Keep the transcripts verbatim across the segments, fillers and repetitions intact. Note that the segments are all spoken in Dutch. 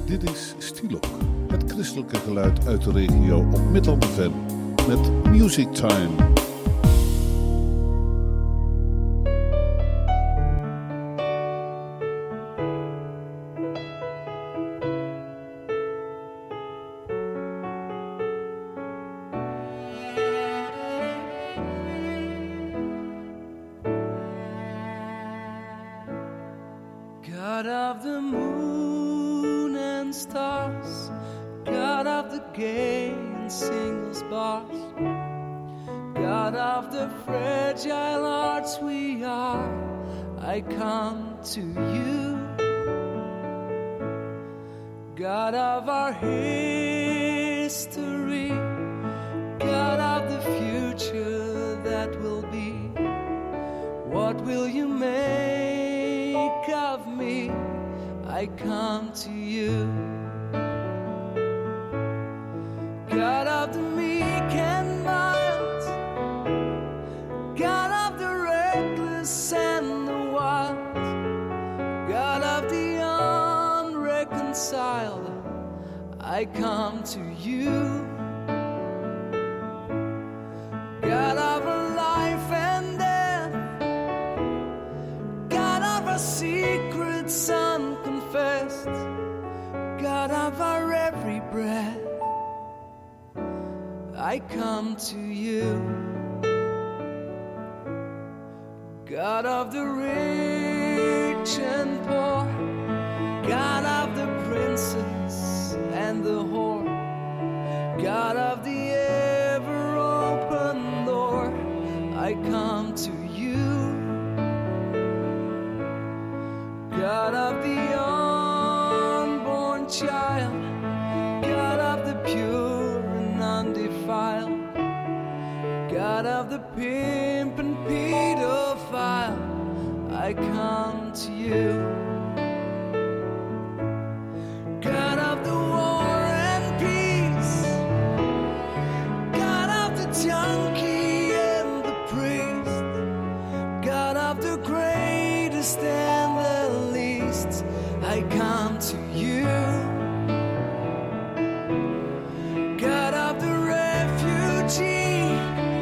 Dit is Stilok, het christelijke geluid uit de regio op Middelland F M met Music Time. God of the moon and stars, God of the gay and single sparse, God of the fragile hearts we are, I come to you. God of our history, God of the future that will be, what will you make of me? I come to you. God of the meek and mild, God of the reckless and the wild, God of the unreconciled, I come to you. God of a life and death, God of our secrets unconfessed, God of our every breath, I come to you. God of the rich and poor, God of the princess and the whore, God of the ever open door, I come to you. God of the unborn child, God of the pure and undefiled, God of the pimp and pedophile, I come to you. God of the war and peace, God of the junkie and the priest, God of the greatest and the least, I come to you. God of the refugee,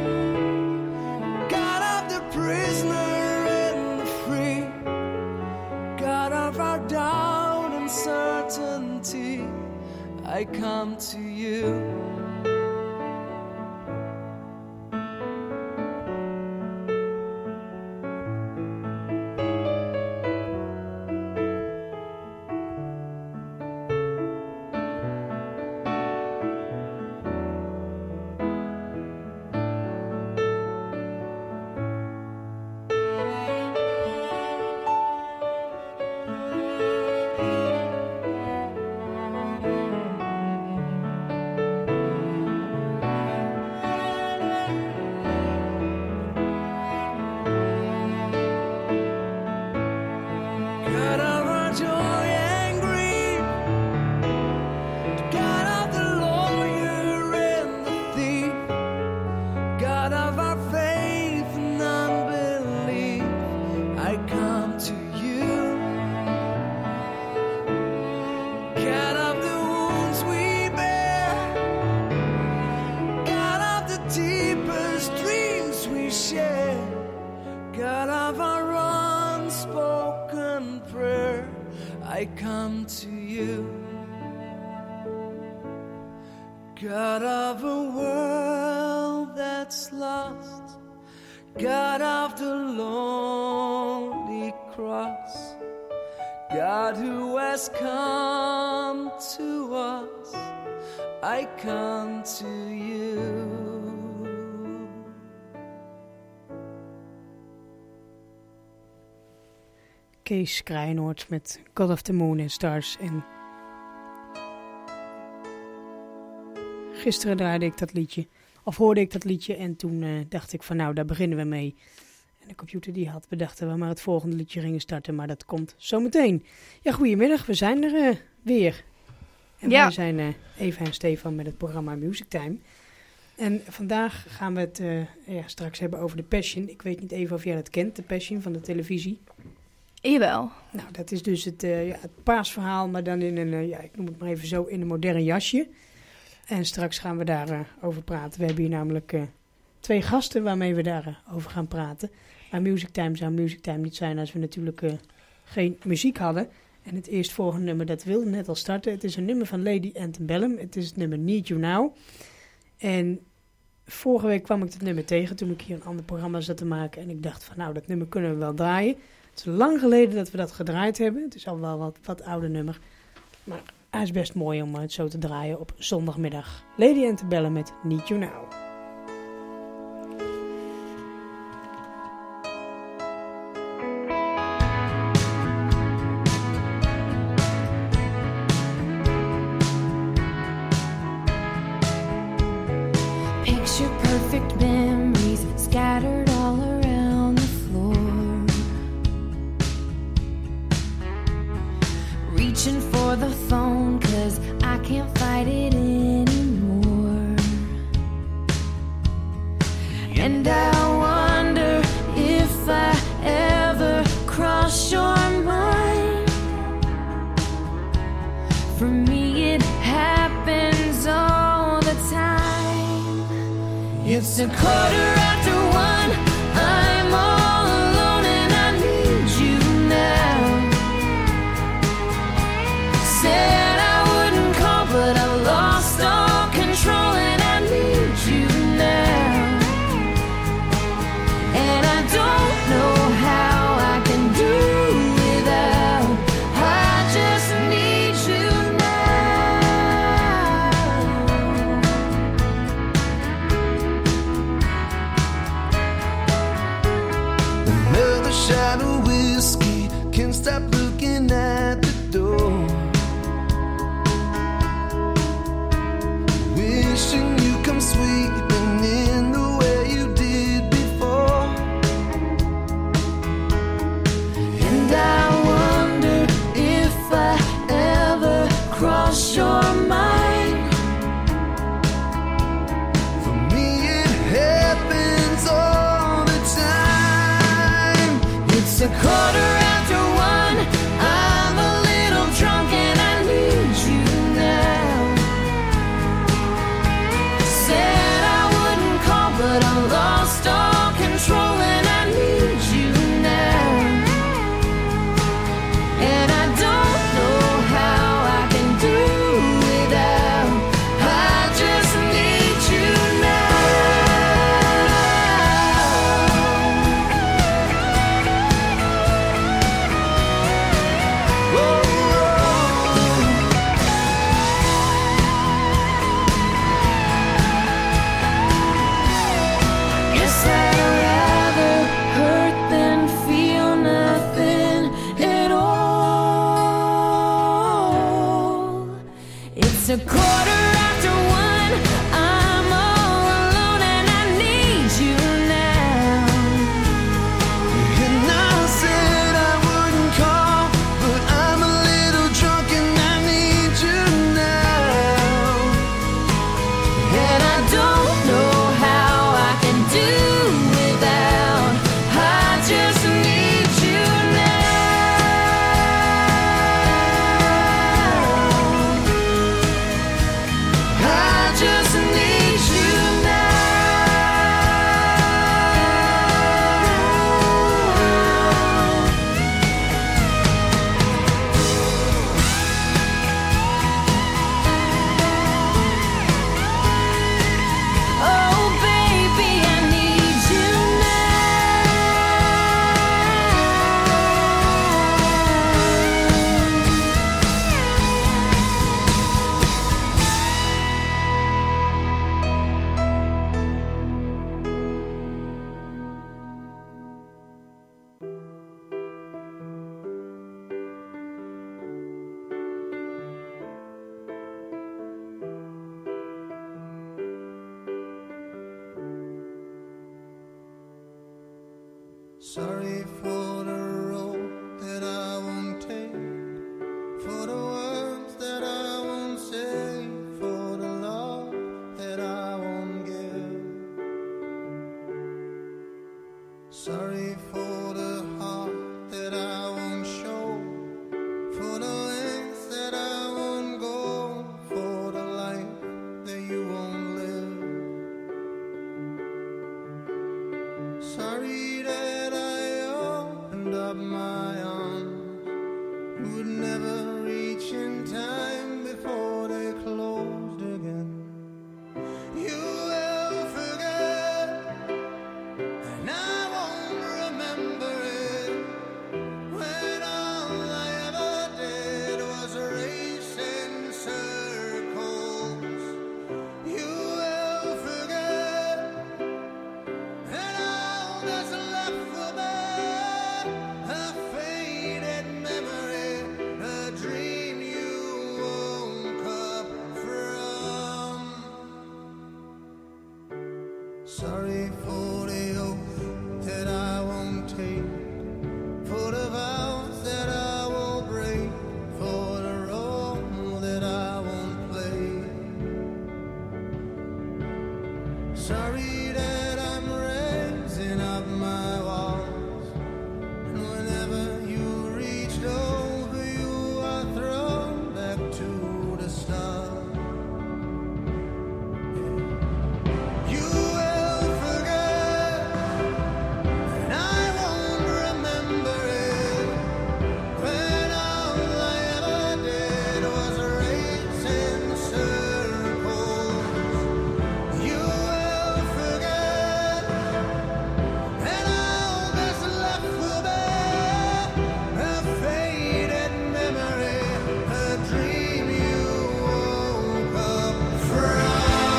God of the prisoner and the free, God of our doubt and certainty, I come to you. God of our joy and grief, God of the lawyer and the thief, God of our faith and unbelief, I come to you. God of the wounds we bear, God of the deepest dreams we share, God of our unspoken prayer, I come to you. God of a world that's lost, God of the lonely cross, God who has come to us, I come to you. Kees Kraaienoord met God of the Moon and Stars. En gisteren draaide ik dat liedje, of hoorde ik dat liedje en toen uh, dacht ik van nou, daar beginnen we mee. En de computer die had bedacht dat we maar het volgende liedje gingen starten, maar dat komt zometeen. Ja, goedemiddag, we zijn er uh, weer. En ja. wij zijn uh, Eva en Stefan met het programma Music Time. En vandaag gaan we het uh, ja, straks hebben over de Passion. Ik weet niet even of jij dat kent, de Passion van de televisie. Jawel. Nou, dat is dus het, uh, ja, het paasverhaal, maar dan in een, uh, ja, ik noem het maar even zo, in een modern jasje. En straks gaan we daarover uh, praten. We hebben hier namelijk uh, twee gasten waarmee we daarover uh, gaan praten. Maar Music Time zou Music Time niet zijn als we natuurlijk uh, geen muziek hadden. En het eerstvolgende nummer, dat wilde net al starten. Het is een nummer van Lady Antebellum. Het is het nummer Need You Now. En vorige week kwam ik het nummer tegen toen ik hier een ander programma zat te maken. En ik dacht van nou, dat nummer kunnen we wel draaien. Het is lang geleden dat we dat gedraaid hebben. Het is al wel wat, wat ouder nummer. Maar hij is best mooi om het zo te draaien op zondagmiddag. Lady Antebellum met Need You Now. Picture perfect memories scattered all around the floor. Reaching for the phone cause I can't fight it anymore. And I wonder if I ever cross your mind. For me it happens all the time. It's a quarter after one, I'm all alone and I need you now. Said I wouldn't call but I lost all control and I need you now. And I don't know how I can do without, I just need you now. Another shot of whiskey, can't stop looking at the door. Wishing you come sweeping in the way you did before. And I wonder if I ever cross your mind. For me it happens all the time. It's a quarter after one, I'm a little drunk and I need you now. Said I wouldn't call but I lost all control and I need you now. And I don't know how I can do without, I just need you now. Whoa, Guess I'd rather hurt than feel nothing at all. It's a quarter after one, I'm all alone and I need you now. and I said I wouldn't call, but I'm a little drunk and I need you now. And I don't know how I can do without, I just need you now. I just need you now. Oh baby, I need you Sorry for the road that I won't take, for the words that I won't say, for the love that I won't give. Sorry for the heart that I won't never reach in time before they closed again. You will forget, and I won't remember it, when all I ever did was race in circles. You will forget, and all that's left for me, a faded memory, a dream you woke up from. Sorry for the oath that I won't take, for the vows that I will break, for the role that I won't play. Sorry that I'm raising up my walls, and whenever you reached over, you are thrown back to the start. You will forget, and I won't remember it, when all I ever did was race in circles. You will forget, and all that's left will be a faded memory, a dream you woke up from.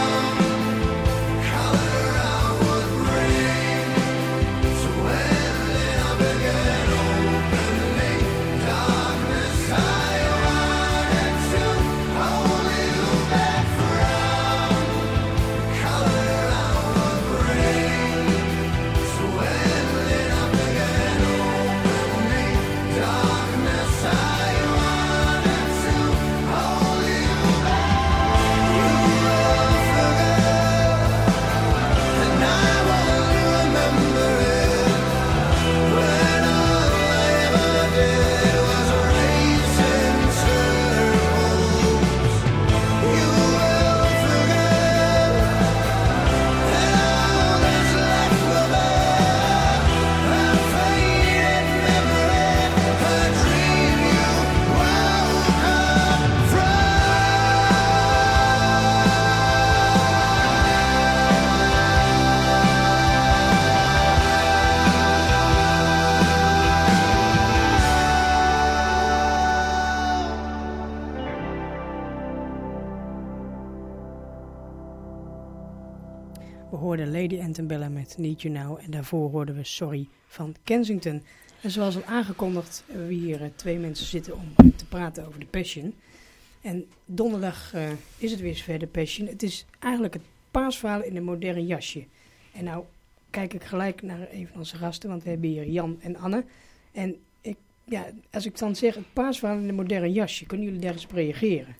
Color I would bring to ending up again, opening darkness I wanted to hold you back from. Color I would bring to ending up again, opening darkness I wanted to hold you back. You will forget, and I won't remember it, when all I ever did was race in circles. You will forget, and all that's left will be a faded memory, a dream you woke up from. We hoorden Lady Antebellum met Need You Now en daarvoor hoorden we Sorry van Kensington. En zoals al aangekondigd hebben we hier eh, twee mensen zitten om eh, te praten over de Passion. En donderdag eh, is het weer zover, de Passion. Het is eigenlijk het paasverhaal in een modern jasje. En nou kijk ik gelijk naar een van onze gasten, want we hebben hier Jan en Anne. En ik, ja, als ik dan zeg het paasverhaal in een modern jasje, kunnen jullie daar eens op reageren?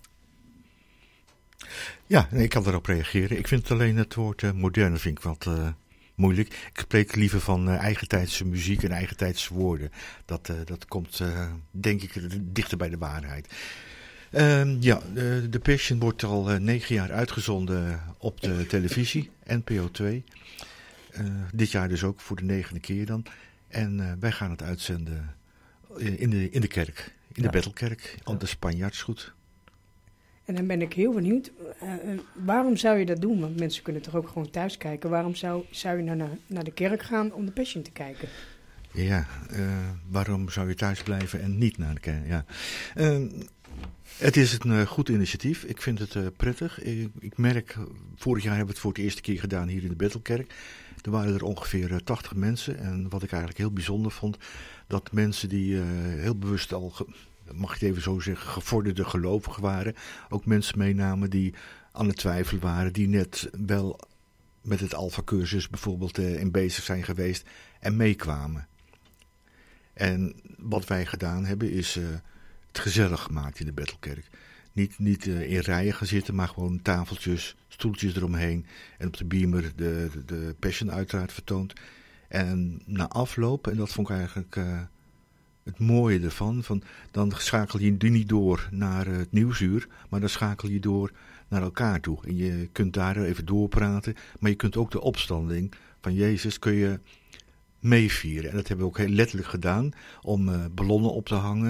Ja, nee, ik kan daarop reageren. Ik vind alleen het woord uh, moderne vind ik wat uh, moeilijk. Ik spreek liever van uh, eigentijdse muziek en eigentijdse woorden. Dat, uh, dat komt, uh, denk ik, dichter bij de waarheid. Uh, ja, de, de Passion wordt al uh, negen jaar uitgezonden op de televisie, N P O twee. Uh, dit jaar dus ook voor de negende keer dan. En uh, wij gaan het uitzenden in de, in de kerk, in Ja. de Bethelkerk, op de Spanjaardsgoed. En dan ben ik heel benieuwd, uh, uh, waarom zou je dat doen? Want mensen kunnen toch ook gewoon thuis kijken. Waarom zou, zou je nou naar, naar de kerk gaan om de Passion te kijken? Ja, uh, waarom zou je thuis blijven en niet naar de kerk? Ja. Uh, het is een uh, goed initiatief. Ik vind het uh, prettig. Ik, ik merk, vorig jaar hebben we het voor de eerste keer gedaan hier in de Bethelkerk. Er waren er ongeveer uh, tachtig mensen. En wat ik eigenlijk heel bijzonder vond, dat mensen die uh, heel bewust al, ge- mag ik het even zo zeggen, gevorderde gelovigen waren. Ook mensen meenamen die aan het twijfelen waren, die net wel met het Alpha-cursus bijvoorbeeld uh, in bezig zijn geweest en meekwamen. En wat wij gedaan hebben is uh, het gezellig gemaakt in de Bethelkerk. Niet, niet uh, in rijen gaan zitten, maar gewoon tafeltjes, stoeltjes eromheen. En op de beamer de, de, de Passion uiteraard vertoond. En na afloop, en dat vond ik eigenlijk uh, het mooie ervan, van, dan schakel je niet door naar uh, het nieuwsuur, maar dan schakel je door naar elkaar toe. En je kunt daar even doorpraten, maar je kunt ook de opstanding van Jezus kun je meevieren. En dat hebben we ook heel letterlijk gedaan, om uh, ballonnen op te hangen.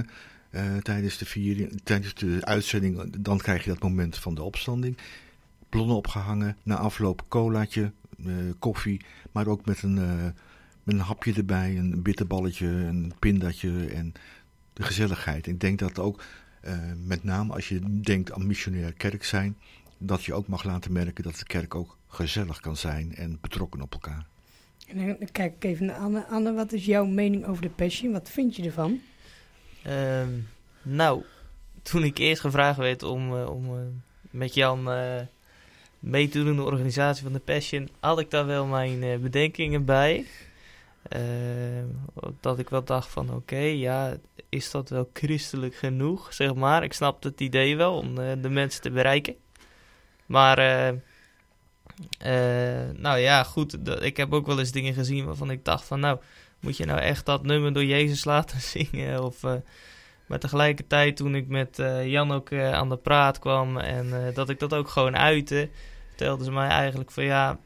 uh, tijdens, de viering, tijdens de uitzending. Dan krijg je dat moment van de opstanding. Ballonnen opgehangen, na afloop colaatje, uh, koffie, maar ook met een, uh, met een hapje erbij, een bitterballetje, een pindatje en de gezelligheid. Ik denk dat ook, uh, met name als je denkt aan missionair kerk zijn, dat je ook mag laten merken dat de kerk ook gezellig kan zijn en betrokken op elkaar. En dan kijk ik even naar Anne. Anne, wat is jouw mening over de Passion? Wat vind je ervan? Um, nou, toen ik eerst gevraagd werd om, uh, om uh, met Jan uh, mee te doen in de organisatie van de Passion, had ik daar wel mijn uh, bedenkingen bij. Uh, dat ik wel dacht van oké, okay, ja, is dat wel christelijk genoeg, zeg maar. Ik snap het idee wel om uh, de mensen te bereiken. Maar, uh, uh, nou ja, goed, d- ik heb ook wel eens dingen gezien waarvan ik dacht van nou, moet je nou echt dat nummer door Jezus laten zingen? Of, uh, maar tegelijkertijd toen ik met uh, Jan ook uh, aan de praat kwam en uh, dat ik dat ook gewoon uitte, vertelden ze mij eigenlijk van ja,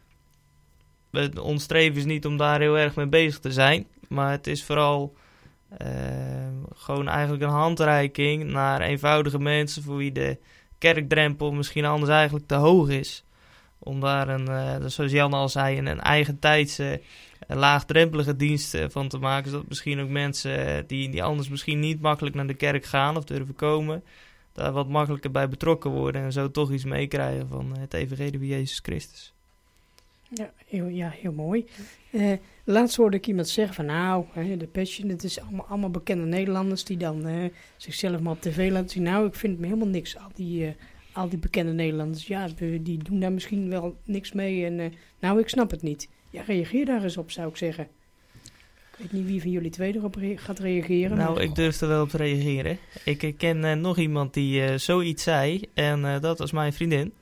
ons streven is niet om daar heel erg mee bezig te zijn, maar het is vooral uh, gewoon eigenlijk een handreiking naar eenvoudige mensen voor wie de kerkdrempel misschien anders eigenlijk te hoog is. Om daar een, uh, zoals Jan al zei, een, een eigen tijdse, uh, laagdrempelige dienst uh, van te maken. Zodat misschien ook mensen uh, die, die anders misschien niet makkelijk naar de kerk gaan of durven komen, daar wat makkelijker bij betrokken worden en zo toch iets meekrijgen van het evangelie van Jezus Christus. Ja, heel, ja, heel mooi. Uh, laatst hoorde ik iemand zeggen van nou, hè, de Passion, het is allemaal, allemaal bekende Nederlanders die dan uh, zichzelf maar op tv laten zien. Nou, ik vind me helemaal niks. Al die, uh, al die bekende Nederlanders, ja, die doen daar misschien wel niks mee. En uh, nou, ik snap het niet. Ja, reageer daar eens op, zou ik zeggen. Ik weet niet wie van jullie twee erop re- gaat reageren. Nou, maar... ik durf er wel op te reageren. Ik, ik ken uh, nog iemand die uh, zoiets zei en uh, dat was mijn vriendin.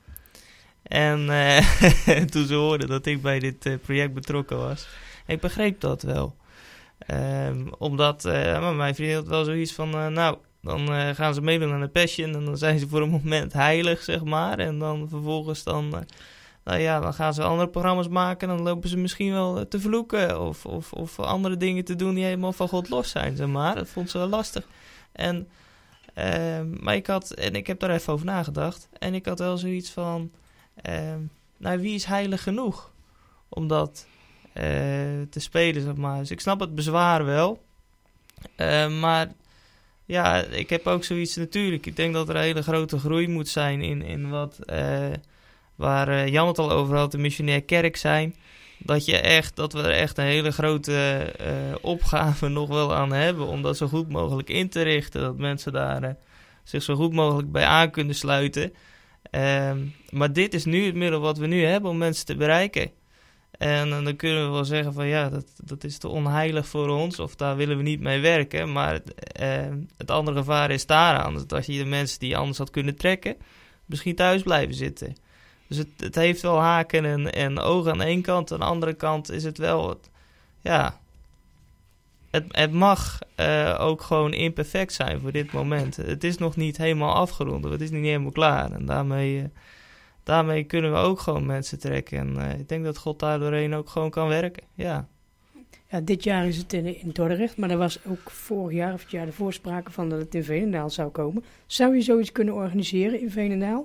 En uh, toen ze hoorde dat ik bij dit uh, project betrokken was, ik begreep dat wel. Um, omdat uh, mijn vriendin had wel zoiets van, uh, nou, dan uh, gaan ze meedoen aan de Passion en dan zijn ze voor een moment heilig, zeg maar. En dan vervolgens dan, uh, nou ja, dan gaan ze andere programma's maken en dan lopen ze misschien wel uh, te vloeken of, of, of andere dingen te doen die helemaal van God los zijn, zeg maar. Dat vond ze wel lastig. En, uh, maar ik had, en ik heb daar even over nagedacht en ik had wel zoiets van, Uh, nou, wie is heilig genoeg om dat uh, te spelen, zeg maar. Dus ik snap het bezwaar wel. Uh, maar ja, ik heb ook zoiets natuurlijk. Ik denk dat er een hele grote groei moet zijn in, in wat, uh, waar uh, Jan het al over had, de missionair kerk zijn. Dat, je echt, dat we er echt een hele grote uh, opgave nog wel aan hebben om dat zo goed mogelijk in te richten. Dat mensen daar uh, zich zo goed mogelijk bij aan kunnen sluiten. Um, maar dit is nu het middel wat we nu hebben om mensen te bereiken. En, en dan kunnen we wel zeggen van ja, dat, dat is te onheilig voor ons of daar willen we niet mee werken. Maar het, uh, het andere gevaar is daaraan. Dat als je de mensen die je anders had kunnen trekken, misschien thuis blijven zitten. Dus het, het heeft wel haken en, en ogen aan één kant. Aan de andere kant is het wel, het, ja, het, het mag uh, ook gewoon imperfect zijn voor dit moment. Het is nog niet helemaal afgerond, het is niet helemaal klaar. En daarmee, uh, daarmee kunnen we ook gewoon mensen trekken. En uh, ik denk dat God daar doorheen ook gewoon kan werken, ja. Ja, dit jaar is het in, in Dordrecht, maar er was ook vorig jaar of het jaar ervoor sprake van dat het in Veenendaal zou komen. Zou je zoiets kunnen organiseren in Veenendaal?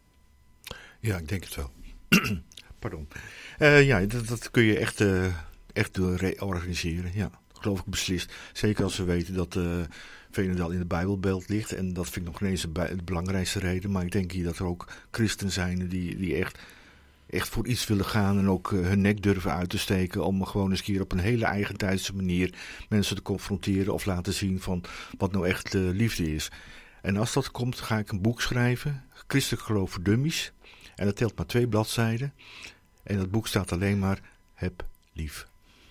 Ja, ik denk het wel. Pardon. Uh, ja, dat, dat kun je echt, uh, echt organiseren, ja. Geloof ik beslist. Zeker als we weten dat uh, Veenendaal in de Bijbelbelt ligt. En dat vind ik nog ineens de, bij, de belangrijkste reden. Maar ik denk hier dat er ook christenen zijn die, die echt, echt voor iets willen gaan. En ook uh, hun nek durven uit te steken. Om gewoon eens keer op een hele eigentijdse manier mensen te confronteren. Of laten zien van wat nou echt uh, liefde is. En als dat komt ga ik een boek schrijven. Christelijk geloof voor dummies. En dat telt maar twee bladzijden. En dat boek staat alleen maar heb lief.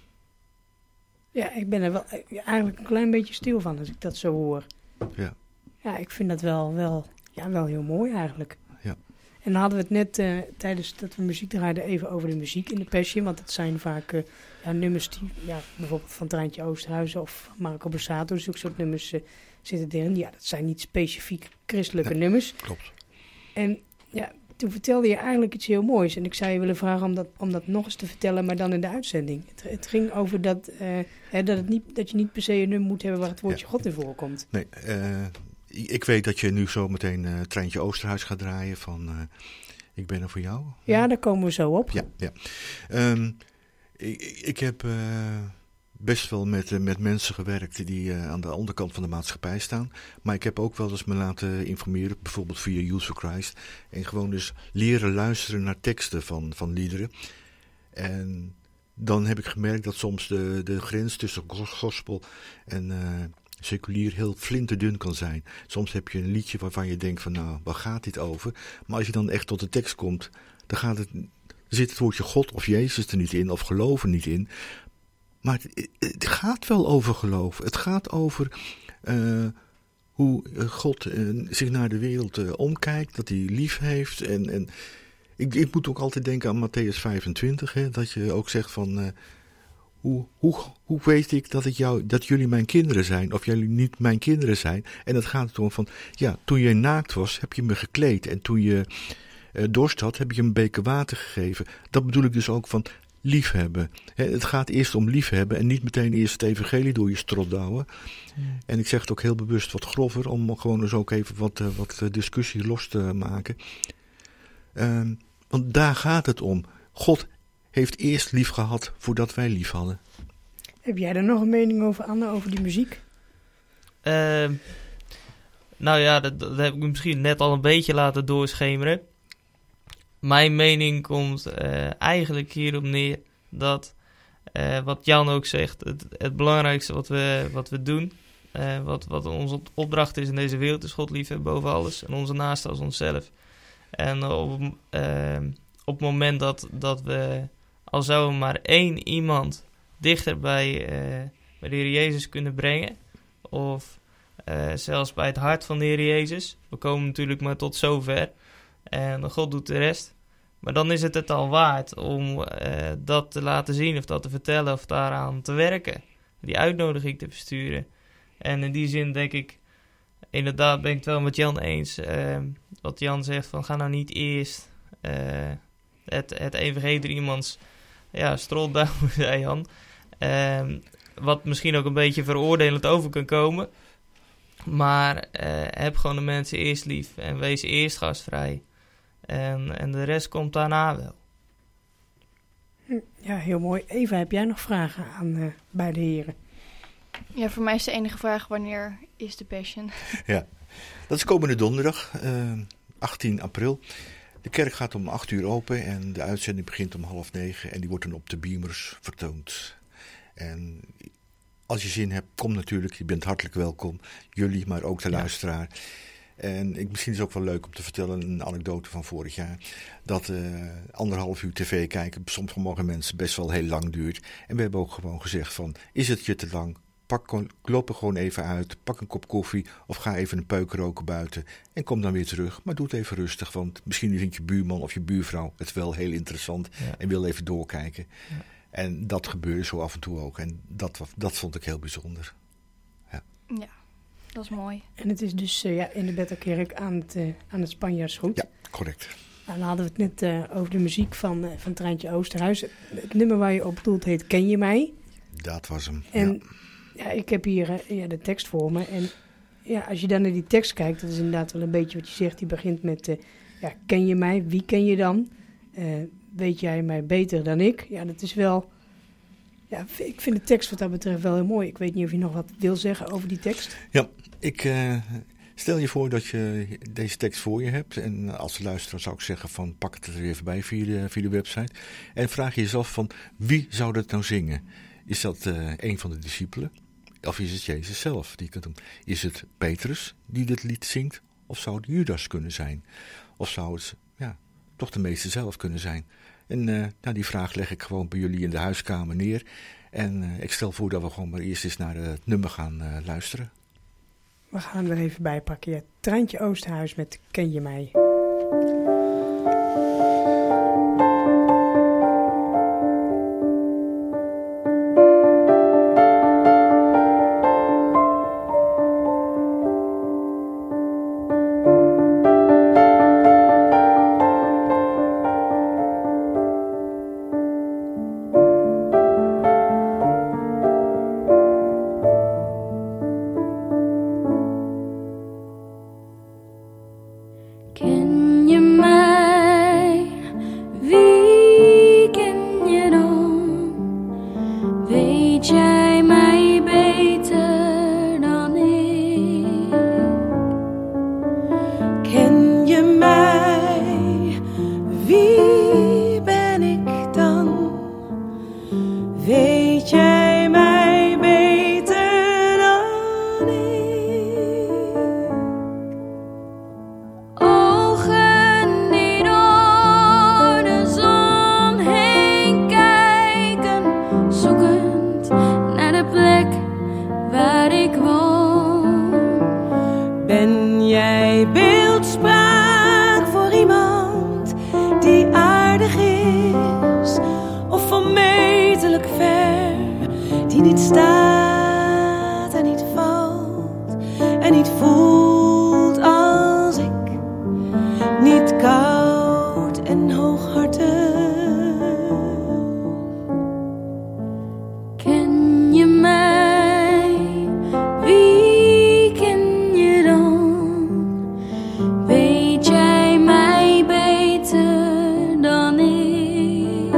Ja, ik ben er wel eigenlijk een klein beetje stil van als ik dat zo hoor. Ja. Ja, ik vind dat wel, wel, ja, wel heel mooi eigenlijk. Ja. En dan hadden we het net uh, tijdens dat we muziek draaiden even over de muziek in de Passion. Want het zijn vaak uh, ja, nummers die, ja, bijvoorbeeld van Treintje Oosterhuizen of Marco Borsato, zulke soort nummers uh, zitten erin. Ja, dat zijn niet specifiek christelijke ja, nummers. Klopt. En ja, toen vertelde je eigenlijk iets heel moois. En ik zou je willen vragen om dat, om dat nog eens te vertellen, maar dan in de uitzending. Het, het ging over dat, uh, hè, dat, het niet, dat je niet per se een nummer moet hebben waar het woordje ja. God in voorkomt. Nee, uh, ik weet dat je nu zo meteen uh, Treintje Oosterhuis gaat draaien van uh, Ik ben er voor jou. Ja, daar komen we zo op. Ja, ja. Um, ik, ik heb uh, best wel met, uh, met mensen gewerkt die uh, aan de onderkant van de maatschappij staan. Maar ik heb ook wel eens me laten informeren, bijvoorbeeld via Youth for Christ. En gewoon dus leren luisteren naar teksten van, van liederen. En dan heb ik gemerkt dat soms de, de grens tussen gospel en uh, seculier heel flinterdun kan zijn. Soms heb je een liedje waarvan je denkt van nou, waar gaat dit over? Maar als je dan echt tot de tekst komt, dan gaat het, zit het woordje God of Jezus er niet in of geloven niet in. Maar het, het gaat wel over geloof. Het gaat over uh, hoe God uh, zich naar de wereld uh, omkijkt, dat hij lief heeft. En, en ik, ik moet ook altijd denken aan Matthäus vijfentwintig, hè, dat je ook zegt van Uh, Hoe, hoe, hoe weet ik dat, ik jou, dat jullie mijn kinderen zijn of jullie niet mijn kinderen zijn? En dat gaat erom van, ja, toen je naakt was, heb je me gekleed. En toen je uh, dorst had, heb je een beker water gegeven. Dat bedoel ik dus ook van liefhebben. He, het gaat eerst om liefhebben en niet meteen eerst het evangelie door je strot douwen. Hmm. En ik zeg het ook heel bewust wat grover, om gewoon eens ook even wat, uh, wat discussie los te maken. Um, want daar gaat het om. God heeft eerst lief gehad voordat wij lief hadden. Heb jij daar nog een mening over, Anne, over die muziek? Uh, nou ja, dat, dat heb ik misschien net al een beetje laten doorschemeren. Mijn mening komt uh, eigenlijk hierop neer dat, uh, wat Jan ook zegt, het, het belangrijkste wat we, wat we doen, uh, wat, wat onze opdracht is in deze wereld, is God liefhebben boven alles en onze naasten als onszelf. En op, uh, op het moment dat, dat we, al zouden we maar één iemand dichter bij, uh, bij de Heer Jezus kunnen brengen, of uh, zelfs bij het hart van de Heer Jezus. We komen natuurlijk maar tot zover en God doet de rest. Maar dan is het het al waard om uh, dat te laten zien of dat te vertellen of daaraan te werken. Die uitnodiging te versturen. En in die zin denk ik, inderdaad ben ik het wel met Jan eens. Uh, wat Jan zegt van ga nou niet eerst uh, het, het evangelie door iemands ja, strot douwen, zei Jan. Uh, wat misschien ook een beetje veroordelend over kan komen. Maar uh, heb gewoon de mensen eerst lief en wees eerst gastvrij. En, en de rest komt daarna wel. Ja, heel mooi. Eva, heb jij nog vragen aan uh, beide heren? Ja, voor mij is de enige vraag, wanneer is de Passion? Ja, dat is komende donderdag, uh, achttien april. De kerk gaat om acht uur open en de uitzending begint om half negen. En die wordt dan op de beamers vertoond. En als je zin hebt, kom natuurlijk. Je bent hartelijk welkom. Jullie, maar ook de ja. luisteraar. En ik, misschien is het ook wel leuk om te vertellen een anekdote van vorig jaar. Dat uh, anderhalf uur tv kijken soms voor sommige mensen best wel heel lang duurt. En we hebben ook gewoon gezegd van, is het je te lang? Pak, loop er gewoon even uit, pak een kop koffie of ga even een peuk roken buiten. En kom dan weer terug, maar doe het even rustig. Want misschien vindt je buurman of je buurvrouw het wel heel interessant ja. en wil even doorkijken. Ja. En dat gebeurde zo af en toe ook. En dat, dat vond ik heel bijzonder. Ja. Ja. Dat is mooi. En het is dus uh, ja, in de Bethelkerk aan het, uh, aan het Spanjaarsgoed. Ja, correct. Nou, dan hadden we het net uh, over de muziek van, uh, van Treintje Oosterhuis. Het nummer waar je op doelt heet Ken je mij? Dat was hem, En ja. ja, ik heb hier uh, ja, de tekst voor me. En ja, als je dan naar die tekst kijkt, dat is inderdaad wel een beetje wat je zegt. Die begint met, uh, ja, ken je mij? Wie ken je dan? Uh, weet jij mij beter dan ik? Ja, dat is wel... Ja, ik vind de tekst wat dat betreft wel heel mooi. Ik weet niet of je nog wat wil zeggen over die tekst. Ja, ik uh, stel je voor dat je deze tekst voor je hebt. En als luisteraar zou ik zeggen van pak het er even bij via de, via de website. En vraag je jezelf van wie zou dat nou zingen? Is dat uh, een van de discipelen? Of is het Jezus zelf die het doen? Is het Petrus die dit lied zingt? Of zou het Judas kunnen zijn? Of zou het ja, toch de meester zelf kunnen zijn? En uh, nou, die vraag leg ik gewoon bij jullie in de huiskamer neer. En uh, ik stel voor dat we gewoon maar eerst eens naar het nummer gaan uh, luisteren. We gaan er even bij pakken. Ja, Treintje Oosterhuis met Ken je mij? spraak voor iemand die aardig is, of onmetelijk ver, die niet staat en niet valt en niet voelt als ik, niet koud en hooghartig. Ken je mij? Wie ken je dan? Weet jij mij beter dan ik?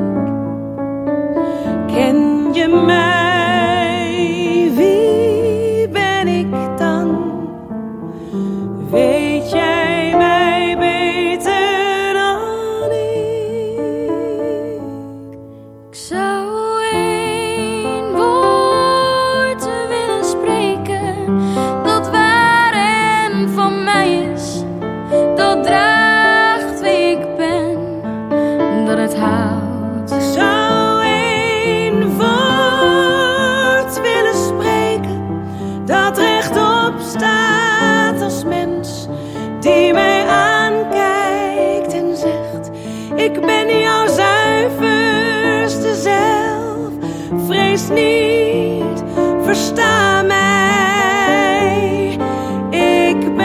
Ken je mij? Wie ben ik dan? Weet jij mij beter dan ik? Ik zou één woord willen spreken dat waar en van mij is, dat draagt wie ik ben, dat het houdt. Ik zou één woord willen spreken dat rechtop staat als mens, die mij aankijkt en zegt: ik ben jouw zuiverste zelf. Vrees niet, versta mij. Ik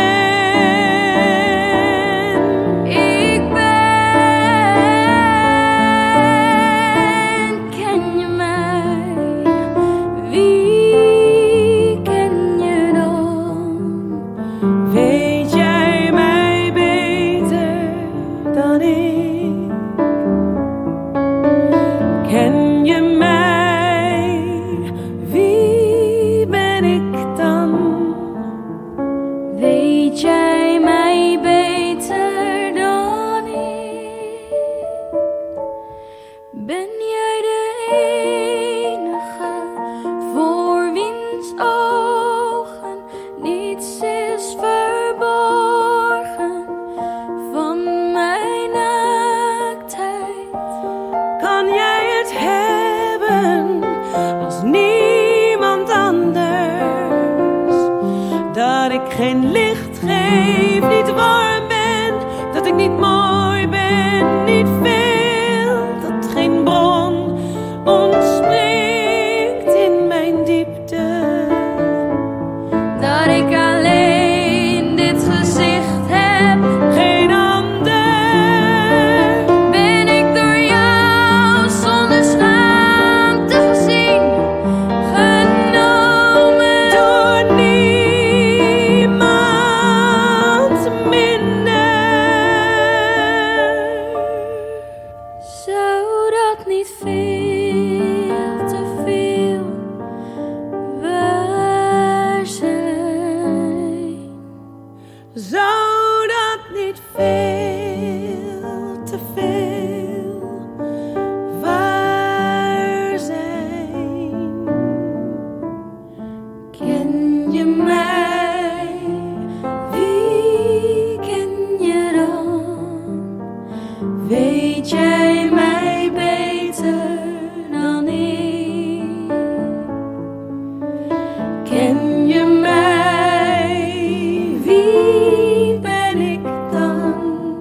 ben, ik ben. Ken je mij? Wie ken je dan? Weet jij mij beter dan ik? Ken je mij? Wie ben ik dan? Weet jij mij beter dan ik? Ben jij de enige voor wiens ogen niets is verborgen van mijn naaktheid? Kan jij het hebben als niemand anders? Dat ik geen licht geef, niet warm ben, dat ik niet mooi ben, niet veel, dat geen bron ontspringt in mijn diepte. Dat ik alleen dit gezicht heb, geen ander. Ben ik door jou zonder schaamte gezien, genomen door niemand minder. Zou dat niet veel te veel waar zijn? Zou dat niet veel te veel waar zijn? Ken je mij? Wie ken je dan? Weet jij mij beter dan ik? Ken je mij? Wie ben ik dan?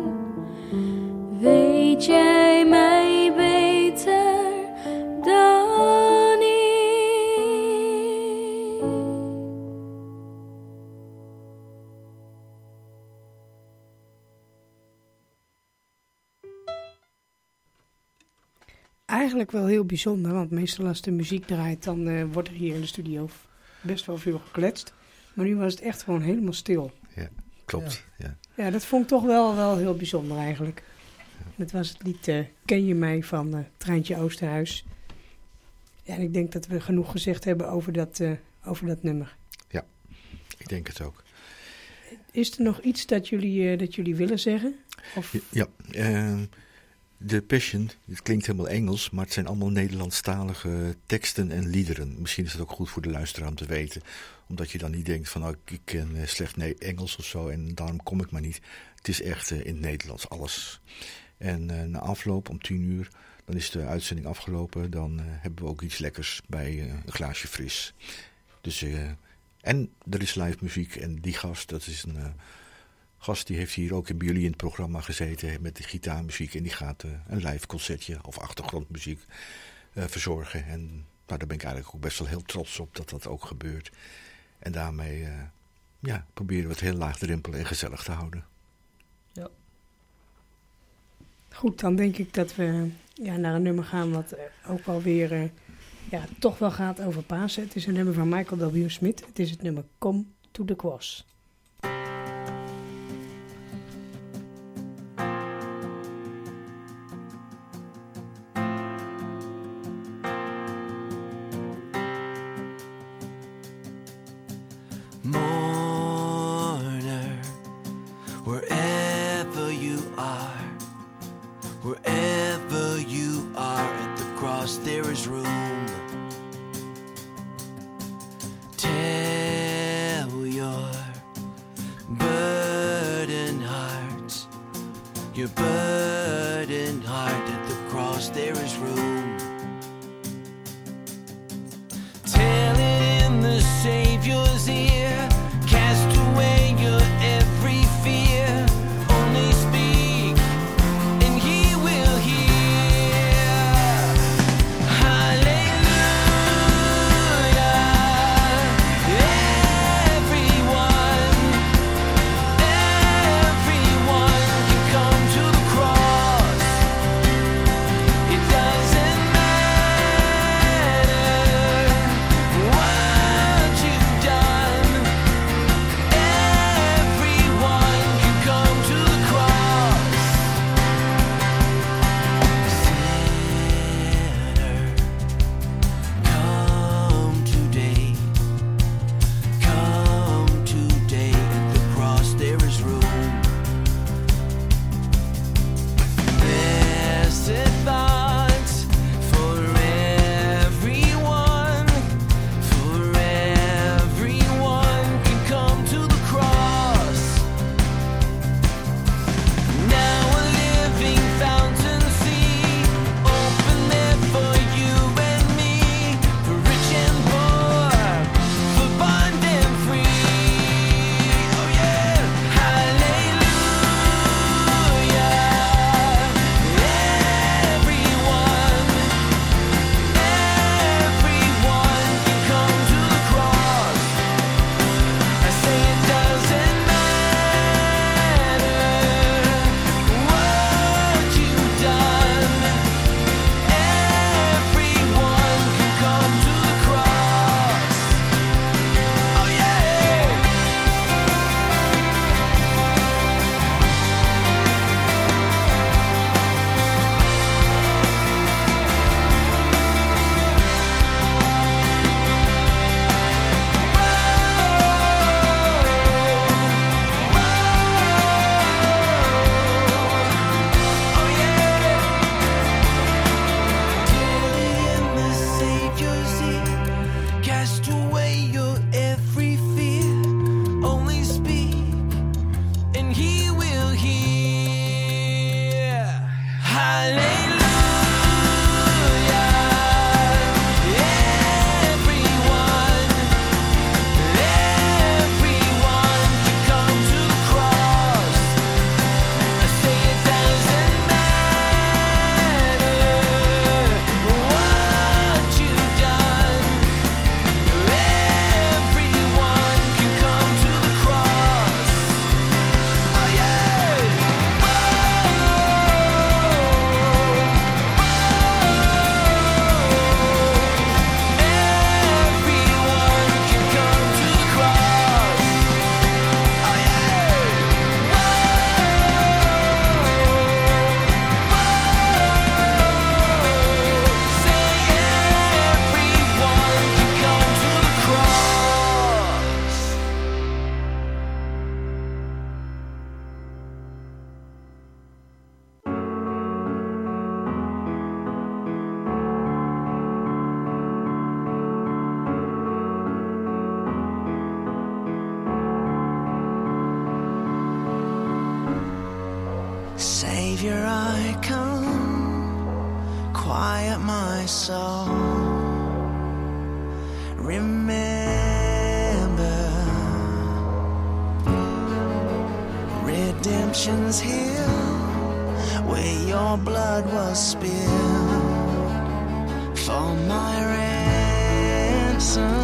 Weet jij mij beter dan ik? Eigenlijk wel heel bijzonder, want meestal als de muziek draait, dan eh, wordt er hier in de studio best wel veel gekletst. Maar nu was het echt gewoon helemaal stil. Ja, klopt. Ja. Ja, dat vond ik toch wel, wel heel bijzonder eigenlijk. Dat was het lied eh, Ken je mij van eh, Treintje Oosterhuis. Ja, en ik denk dat we genoeg gezegd hebben over dat, eh, over dat nummer. Ja, ik denk het ook. Is er nog iets dat jullie, uh, dat jullie willen zeggen? Of... Ja, uh, de Passion, het klinkt helemaal Engels, maar het zijn allemaal Nederlandstalige teksten en liederen. Misschien is het ook goed voor de luisteraar om te weten, omdat je dan niet denkt van, oh, ik ken uh, slecht nee, Engels of zo en daarom kom ik maar niet. Het is echt uh, in het Nederlands, alles. En uh, na afloop om tien uur, dan is de uitzending afgelopen, dan uh, hebben we ook iets lekkers bij uh, een glaasje fris. Dus, uh, en er is live muziek en die gast, dat is een, uh, gast die heeft hier ook bij jullie in het programma gezeten met de gitaarmuziek. En die gaat uh, een live concertje of achtergrondmuziek uh, verzorgen. En nou, daar ben ik eigenlijk ook best wel heel trots op dat dat ook gebeurt. En daarmee uh, ja, proberen we het heel laagdrempelig en gezellig te houden. Ja. Goed, dan denk ik dat we ja, naar een nummer gaan wat uh, ook wel weer uh, ja, toch wel gaat over Pasen. Het is een nummer van Michael W. Smith. Het is het nummer Come to the Cross. Mourner, wherever you are, wherever you are at the cross there is room. Tell your burdened hearts, your burdened heart at the cross there is room. Tell it in the Savior's ear, cast away your every fear, only speak and He will hear. Hallelujah, everyone, everyone can come to the cross. It doesn't matter what you've done. Everyone can come to the cross. Sinner, come today. Come today. At the cross there is room. Blessed thoughts for everyone, for everyone can come to the cross. Now a living fountain see, open there for you and me, for rich and poor, for bond and free. Oh yeah, hallelujah. Everyone, everyone can come to the cross. I say it doesn't matter what you've done. Everyone can come to the cross. Oh yeah. Oh yeah. In the Savior's ear, cast away your every fear, only speak and He will hear. Hallelujah. Everyone, everyone can come to the cross. I say it doesn't matter what you've done. Everyone can come to the cross. Oh yeah. Everyone can come to the cross. Oh yeah. Say everyone can come to the cross. Savior, I come, quiet my soul. Remember, redemption's hill, where your blood was spilled for my ransom.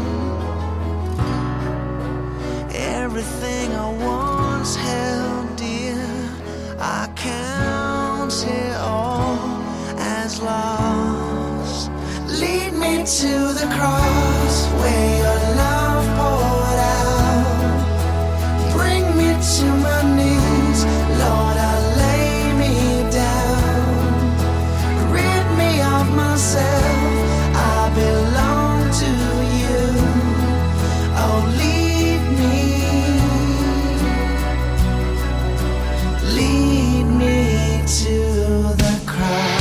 Everything I once held dear, I count it all as lost. Lead me to the cross where your love poured out. Bring me to my knees, Lord, I lay me down. Rid me of myself, I belong to you. Oh, lead me, lead me to the cross.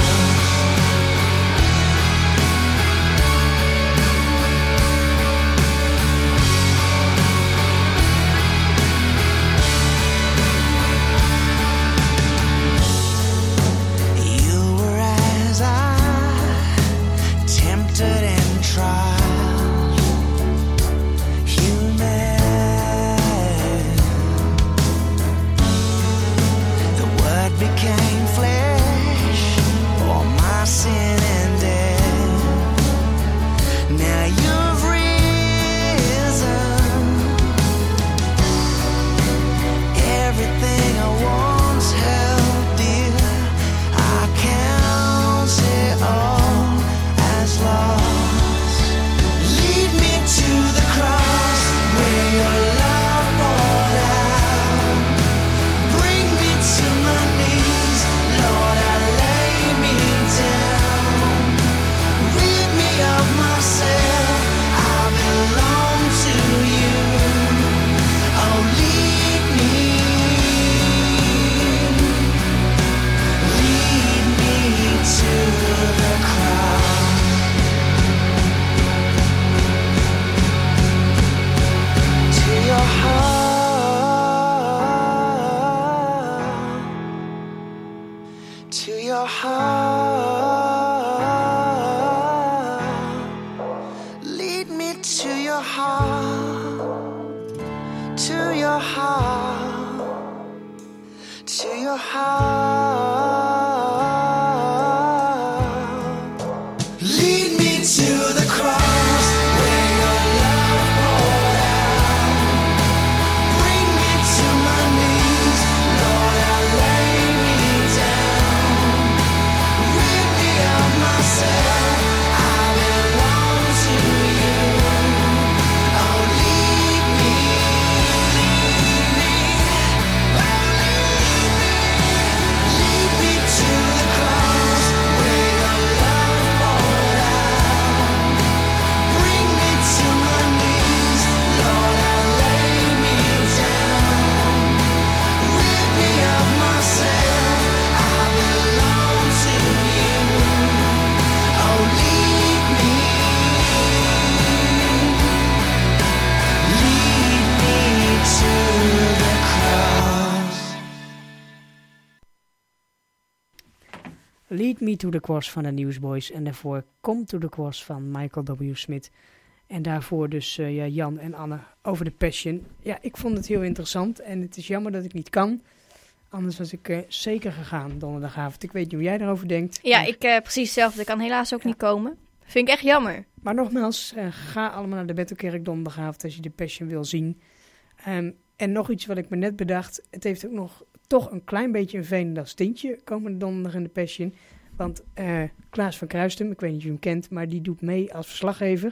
Lead Me to the Cross van de Newsboys. En daarvoor Come to the Cross van Michael W. Smith. En daarvoor dus uh, ja, Jan en Anne over de Passion. Ja, ik vond het heel interessant. En het is jammer dat ik niet kan. Anders was ik uh, zeker gegaan donderdagavond. Ik weet niet hoe jij daarover denkt. Ja, maar... ik uh, precies hetzelfde. Ik kan helaas ook ja. niet komen. Vind ik echt jammer. Maar nogmaals, uh, ga allemaal naar de Bethelkerk donderdagavond als je de Passion wil zien. Um, en nog iets wat ik me net bedacht. Het heeft ook nog toch een klein beetje een Veenendaals tintje komende donderdag in de Passion. Want uh, Klaas van Kruistum, ik weet niet of je hem kent, maar die doet mee als verslaggever.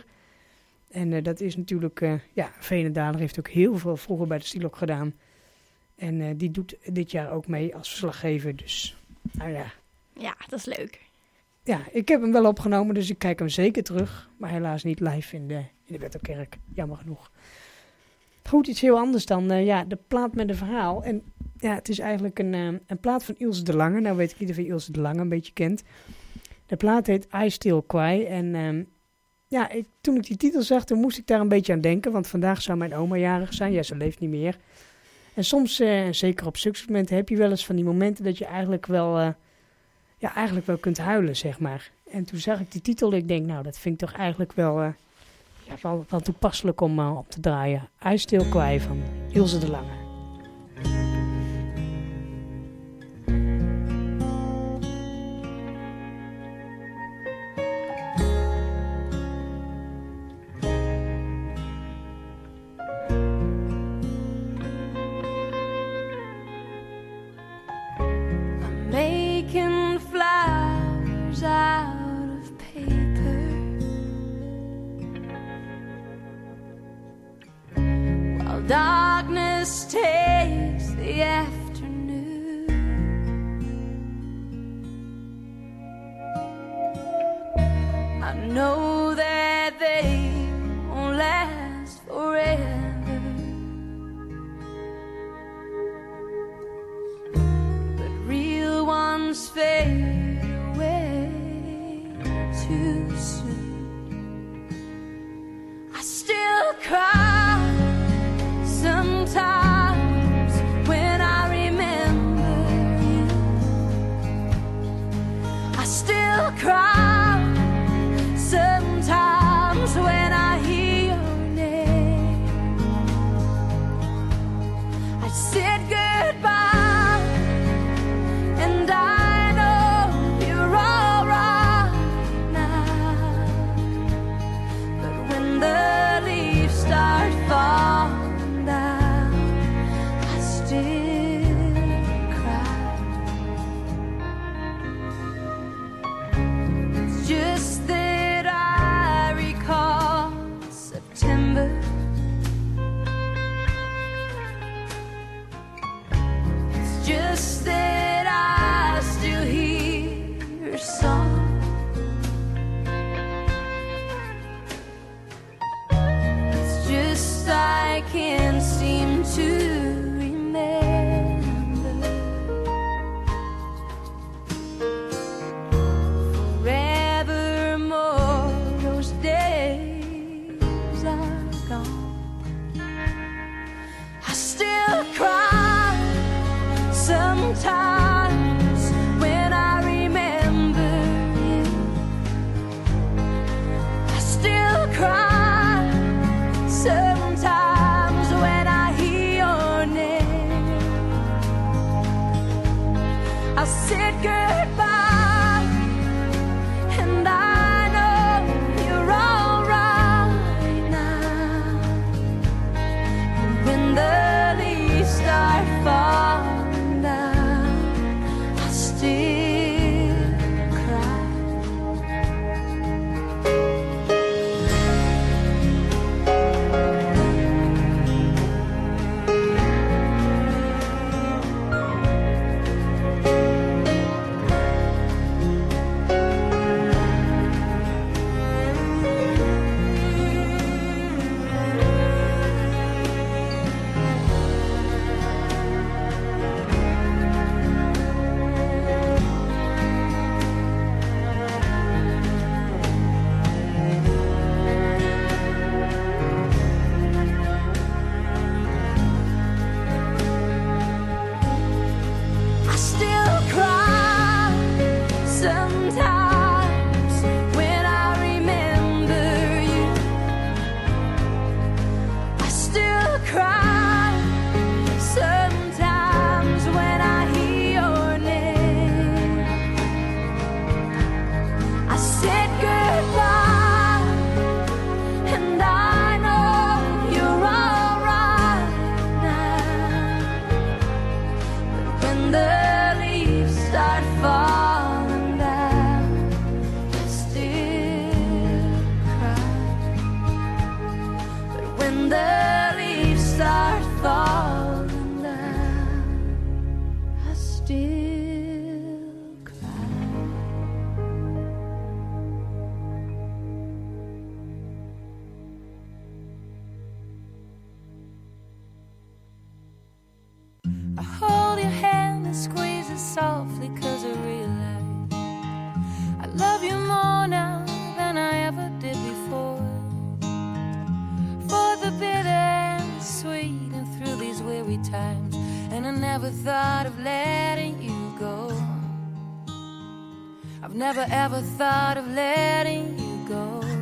En uh, dat is natuurlijk, uh, ja, Veenendaler heeft ook heel veel vroeger bij de Stilok gedaan. En uh, die doet dit jaar ook mee als verslaggever, dus nou ja. Ja, dat is leuk. Ja, ik heb hem wel opgenomen, dus ik kijk hem zeker terug. Maar helaas niet live in de, in de Bethelkerk, jammer genoeg. Goed, iets heel anders dan, uh, ja, de plaat met een verhaal. En ja, het is eigenlijk een, uh, een plaat van Ilse de Lange. Nou weet ik niet of je Ilse de Lange een beetje kent. De plaat heet I Still Cry. En um, ja, ik, toen ik die titel zag, toen moest ik daar een beetje aan denken. Want vandaag zou mijn oma jarig zijn. Ja, ze leeft niet meer. En soms, uh, zeker op zulke momenten, heb je wel eens van die momenten dat je eigenlijk wel, uh, ja, eigenlijk wel kunt huilen, zeg maar. En toen zag ik die titel en ik denk, nou, dat vind ik toch eigenlijk wel, uh, ja, wel, wel toepasselijk om uh, op te draaien. I Still Cry van Ilse de Lange. know that they won't last forever, but real ones fade away too soon. I still cry sometimes when I remember you. I still cry sometimes when I hear your name. I said goodbye, and I know you're all right now, but when the leaves start falling down, I still cry. It's just that I recall September. It's just that I still hear your song. It's just I can't seem to remember. Forevermore, those days are gone. I still cry sometimes when I remember you. I still cry sometimes when I hear your name. I said goodbye, and I know you're all right now. And when the leaves start falling down, I still cry. I still cry sometimes when I remember you. I still cry sometimes when I hear your name. I said goodbye, and I know you're all right now, but when the leaves start falling down, I still cry. But when the leaves start falling down, I still cry. I hold your hand and squeeze it softly, 'cause I realize I love you more now than I ever did before. For the bitter and the sweet, and through these weary times, and I never thought of letting you go. I've never ever thought of letting you go.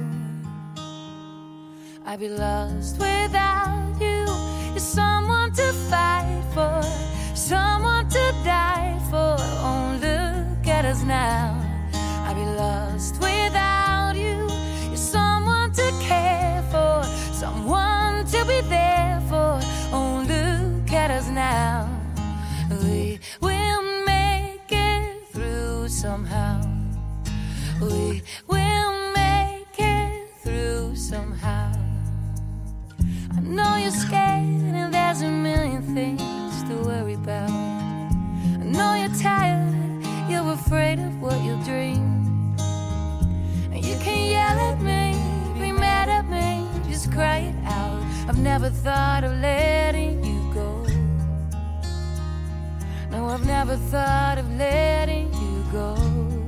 I'd be lost without you. You're someone to fight for, someone to die for. Oh, look at us now. I'd be lost without you. You're someone to care for, someone to be there for. Oh, look at us now. We will make it through somehow. We will make it through somehow. I know you're scared and there's a million things to worry about. I know you're tired, you're afraid of what you'll I've never thought of letting you go. No, I've never thought of letting you go.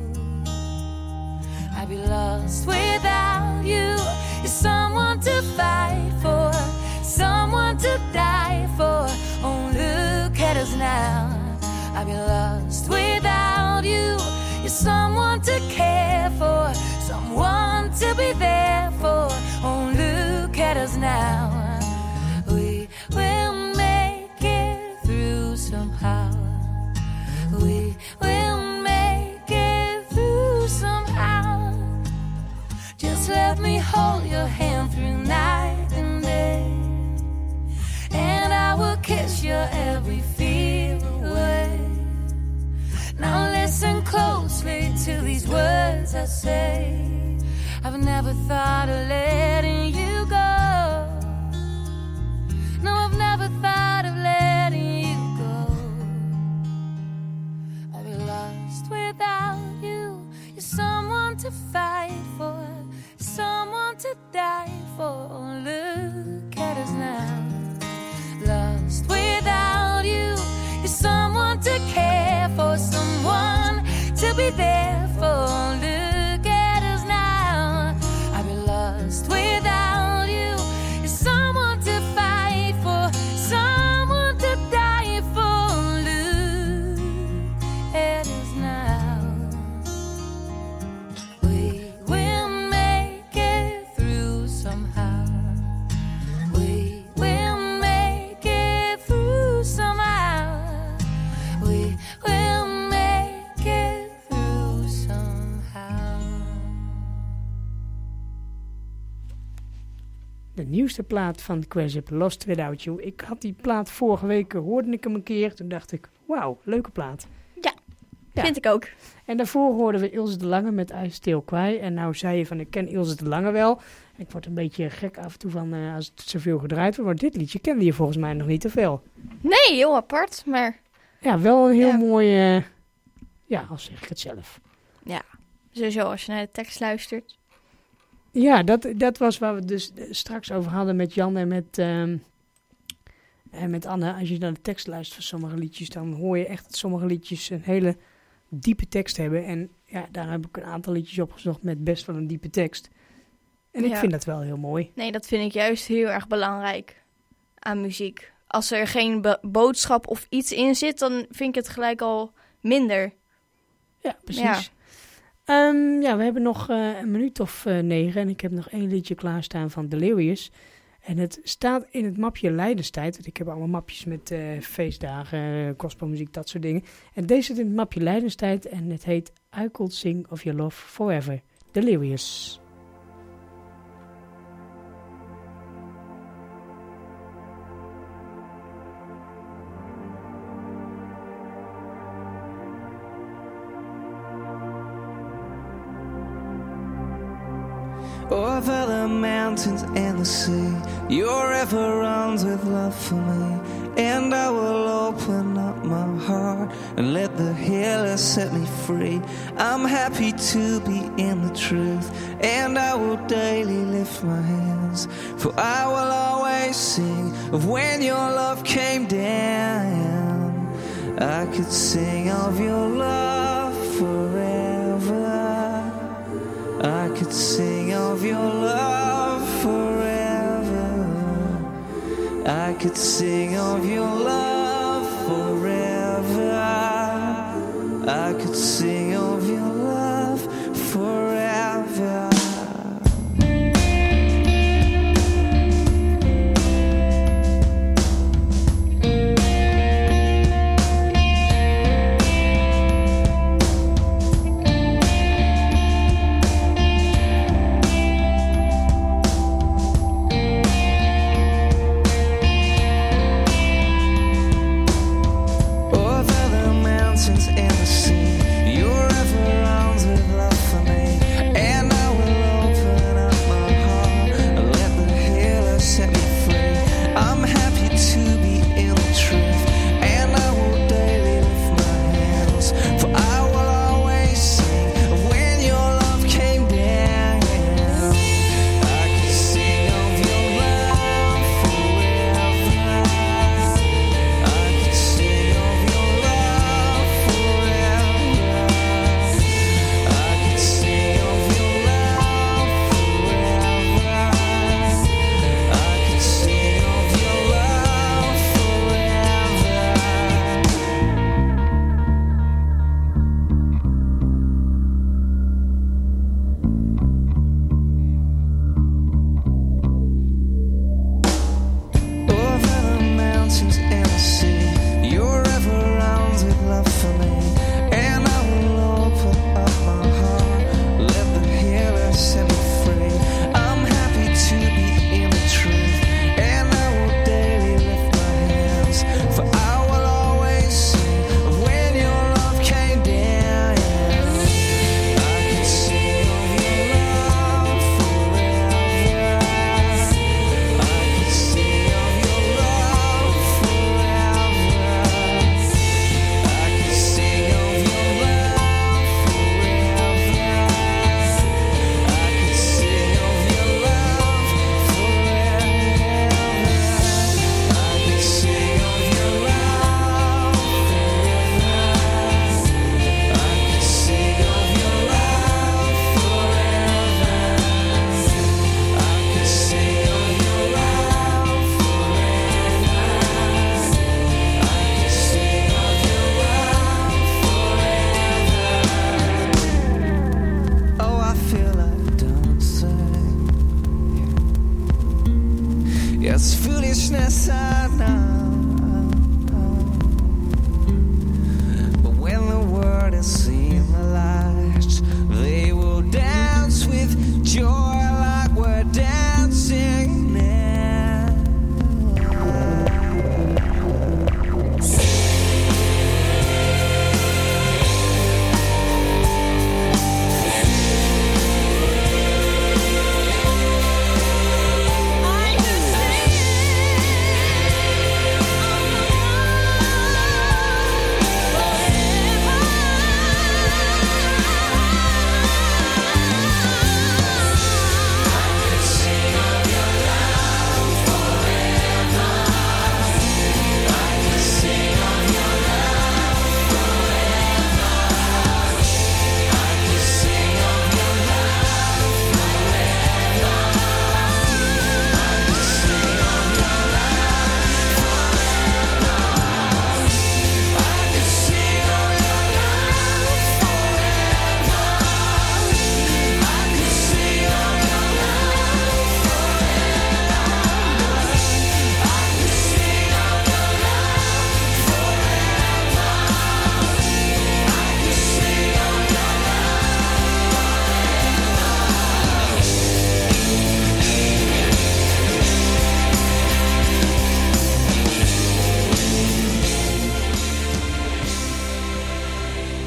I'd be lost without you. You're someone to fight for, someone to die for. Oh, look at us now. I'd be lost without you. You're someone to care for, someone to be there for. Oh, look at us now. We will make it through somehow. We will make it through somehow. Just let me hold your hand through night and day, and I will kiss your every fear away. Now listen closely to these words I say. I've never thought of letting you go. No, I've never thought of letting you go. I'd be lost without you. You're someone to fight for, someone to die for. Oh, look at us now. Lost without you. You're someone to care for, someone to be there for. Look at us now. I'd be lost without you. You're someone to fight for, someone to die for. Look at us now. We will make it through somehow. We will make it through somehow. We will make it through somehow. De nieuwste plaat van Quasip, Lost Without You. Ik had die plaat vorige week, hoorde ik hem een keer. Toen dacht ik, wauw, leuke plaat. Ja, Ja. vind ik ook. En daarvoor hoorden we Ilse de Lange met I Still Cry. En nou zei je van, ik ken Ilse de Lange wel. Ik word een beetje gek af en toe van uh, als het zoveel gedraaid wordt. Maar dit liedje kende je volgens mij nog niet te veel. Nee, heel apart, maar Ja, wel een heel Ja. mooi, uh, ja, al zeg ik het zelf. sowieso als je naar de tekst luistert. Ja, dat, dat was waar we het dus uh, straks over hadden met Jan en met, um, en met Anne. Als je naar de tekst luistert van sommige liedjes, dan hoor je echt dat sommige liedjes een hele diepe tekst hebben. En ja, daar heb ik een aantal liedjes opgezocht met best wel een diepe tekst. En ik Ja. vind dat wel heel mooi. Nee, dat vind ik juist heel erg belangrijk aan muziek. Als er geen be- boodschap of iets in zit, dan vind ik het gelijk al minder. Ja, precies. Ja. Ehm, ja, we hebben nog uh, een minuut of uh, negen en ik heb nog één liedje klaarstaan van Delirious. En het staat in het mapje Leidenstijd, want ik heb allemaal mapjes met uh, feestdagen, uh, gospelmuziek, dat soort dingen. En deze zit in het mapje Leidenstijd en het heet I Could Sing of Your Love Forever. Delirious. Over the mountains and the sea, your river runs with love for me. And I will open up my heart and let the healer set me free. I'm happy to be in the truth, and I will daily lift my hands. For I will always sing of when your love came down. I could sing of your love forever. I could sing of your love forever. I could sing of your love forever. I could sing of your love forever. Forever.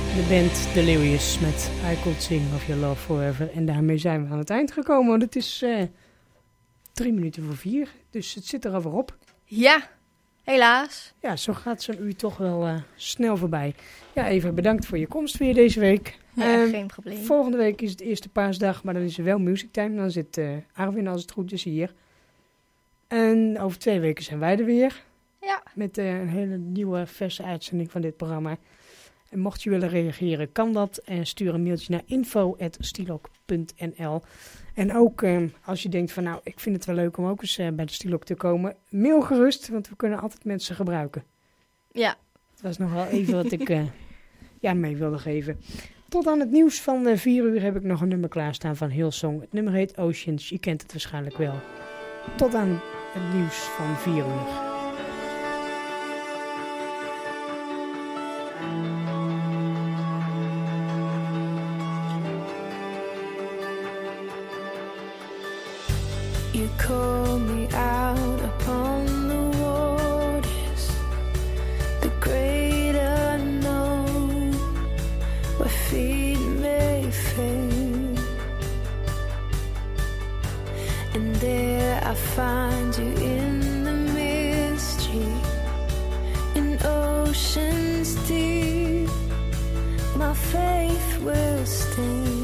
De band Delirious met I Could Sing of Your Love Forever. En daarmee zijn we aan het eind gekomen. Want het is uh, drie minuten voor vier. Dus het zit er alweer op. Ja, helaas. Ja, zo gaat zo'n uur toch wel uh, snel voorbij. Ja, even bedankt voor je komst weer deze week. Ja, uh, geen probleem. Volgende week is het eerste paasdag, maar dan is er wel Music Time. Dan zit uh, Arwin als het goed is hier. En over twee weken zijn wij er weer. Ja. Met uh, een hele nieuwe, verse uitzending van dit programma. En mocht je willen reageren, kan dat. En stuur een mailtje naar info at stilok punt n l. En ook uh, als je denkt van nou, ik vind het wel leuk om ook eens uh, bij de Stilok te komen. Mail gerust, want we kunnen altijd mensen gebruiken. Ja. Dat was nog wel even wat ik uh, ja, mee wilde geven. Tot aan het nieuws van uh, vier uur heb ik nog een nummer klaarstaan van Hillsong. Het nummer heet Oceans, je kent het waarschijnlijk wel. Tot aan het nieuws van vier uur. You call me out upon the waters, the great unknown, where feet may fail. And there I find you in the mystery, in oceans deep. My faith will stand.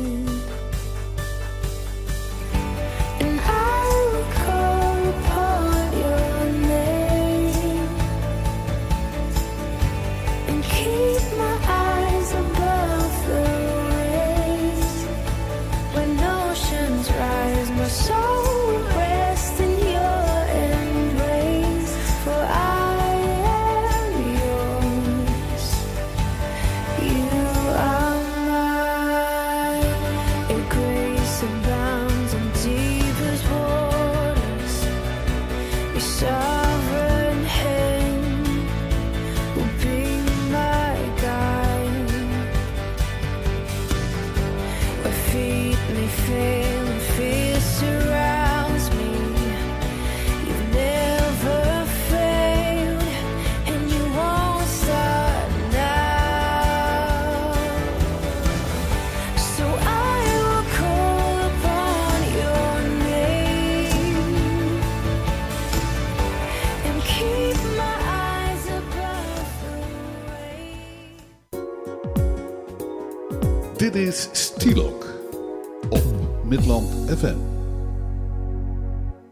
Dit is Stilok op Midland F M.